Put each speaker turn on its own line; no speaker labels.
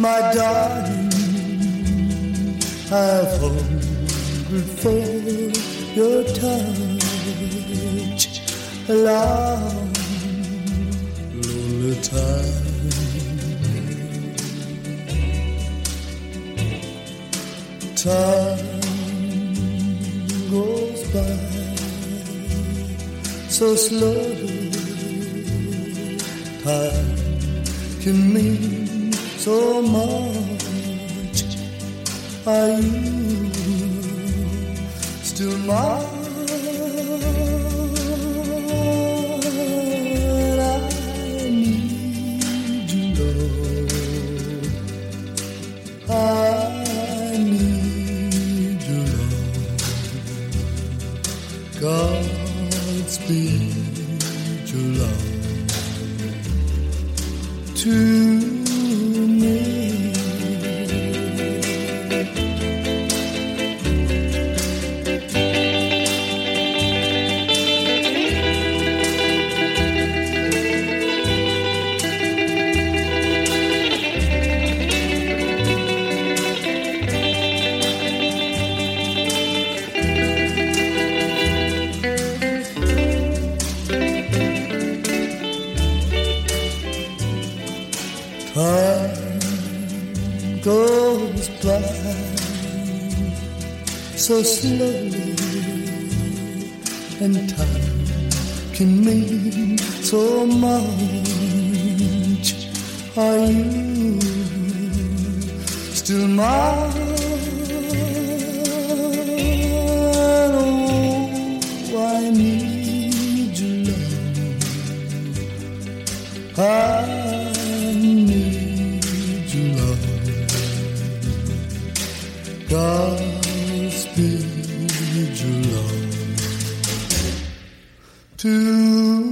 my darling, I've hungered for your touch a long, lonely time. Time goes by so slowly. Time can mean so much. Are you still mine? I need you, Lord. I need you, Lord. Godspeed your love to me. Time goes by so slowly, and time can mean so much. Are you still mine? Oh, I need you, love. I need you, love. Godspeed your love to